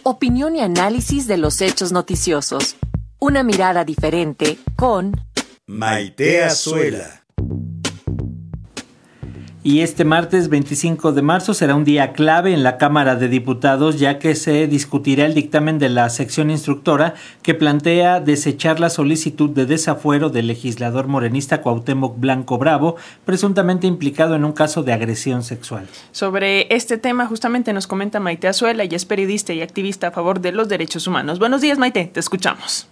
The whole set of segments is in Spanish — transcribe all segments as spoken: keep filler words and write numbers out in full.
Opinión y análisis de los hechos noticiosos. Una mirada diferente con Maite Azuela. Y este martes veinticinco de marzo será un día clave en la Cámara de Diputados, ya que se discutirá el dictamen de la sección instructora que plantea desechar la solicitud de desafuero del legislador morenista Cuauhtémoc Blanco Bravo, presuntamente implicado en un caso de agresión sexual. Sobre este tema justamente nos comenta Maite Azuela, ella es periodista y activista a favor de los derechos humanos. Buenos días, Maite, te escuchamos.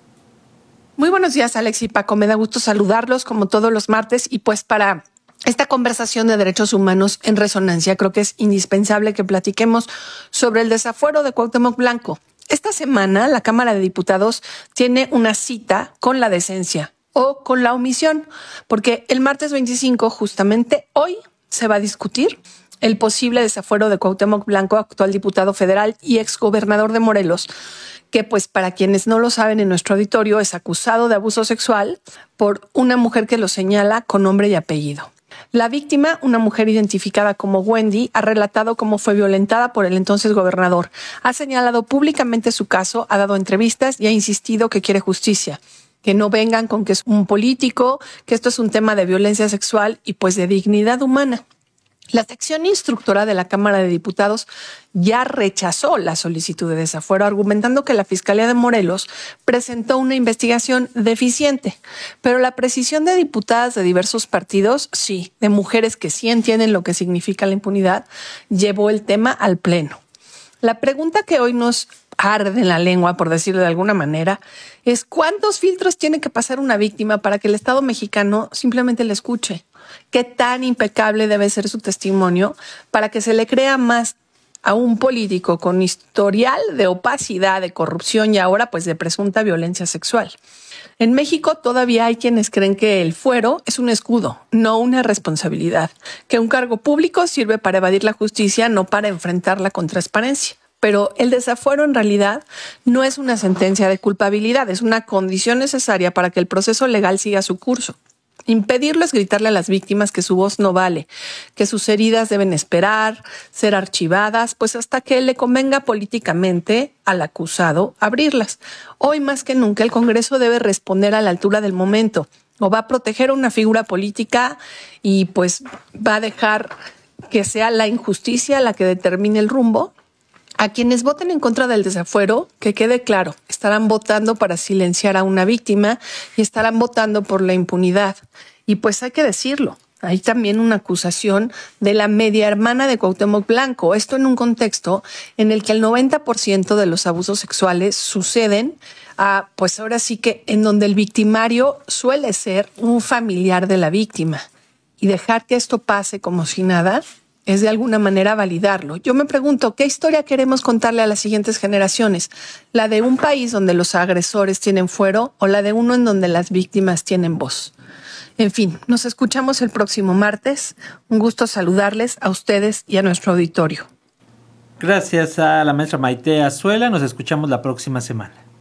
Muy buenos días, Alex y Paco. Me da gusto saludarlos como todos los martes y pues para esta conversación de derechos humanos en resonancia, creo que es indispensable que platiquemos sobre el desafuero de Cuauhtémoc Blanco. Esta semana la Cámara de Diputados tiene una cita con la decencia o con la omisión, porque el martes veinticinco, justamente hoy, se va a discutir el posible desafuero de Cuauhtémoc Blanco, actual diputado federal y exgobernador de Morelos, que pues para quienes no lo saben en nuestro auditorio es acusado de abuso sexual por una mujer que lo señala con nombre y apellido. La víctima, una mujer identificada como Wendy, ha relatado cómo fue violentada por el entonces gobernador. Ha señalado públicamente su caso, ha dado entrevistas y ha insistido que quiere justicia. Que no vengan con que es un político, que esto es un tema de violencia sexual y pues de dignidad humana. La sección instructora de la Cámara de Diputados ya rechazó la solicitud de desafuero, argumentando que la Fiscalía de Morelos presentó una investigación deficiente. Pero la precisión de diputadas de diversos partidos, sí, de mujeres que sí entienden lo que significa la impunidad, llevó el tema al Pleno. La pregunta que hoy nos arde en la lengua, por decirlo de alguna manera, es ¿cuántos filtros tiene que pasar una víctima para que el Estado mexicano simplemente le escuche? ¿Qué tan impecable debe ser su testimonio para que se le crea más a un político con historial de opacidad, de corrupción y ahora pues de presunta violencia sexual? En México todavía hay quienes creen que el fuero es un escudo, no una responsabilidad, que un cargo público sirve para evadir la justicia, no para enfrentarla con transparencia. Pero el desafuero en realidad no es una sentencia de culpabilidad, es una condición necesaria para que el proceso legal siga su curso. Impedirlo es gritarle a las víctimas que su voz no vale, que sus heridas deben esperar, ser archivadas, pues hasta que le convenga políticamente al acusado abrirlas. Hoy más que nunca el Congreso debe responder a la altura del momento, o va a proteger a una figura política y pues va a dejar que sea la injusticia la que determine el rumbo. A quienes voten en contra del desafuero, que quede claro, estarán votando para silenciar a una víctima y estarán votando por la impunidad. Y pues hay que decirlo, hay también una acusación de la media hermana de Cuauhtémoc Blanco. Esto en un contexto en el que el noventa por ciento de los abusos sexuales suceden, a, pues ahora sí que en donde el victimario suele ser un familiar de la víctima. Y dejar que esto pase como si nada es de alguna manera validarlo. Yo me pregunto, ¿qué historia queremos contarle a las siguientes generaciones? ¿La de un país donde los agresores tienen fuero o la de uno en donde las víctimas tienen voz? En fin, nos escuchamos el próximo martes. Un gusto saludarles a ustedes y a nuestro auditorio. Gracias a la maestra Maite Azuela. Nos escuchamos la próxima semana.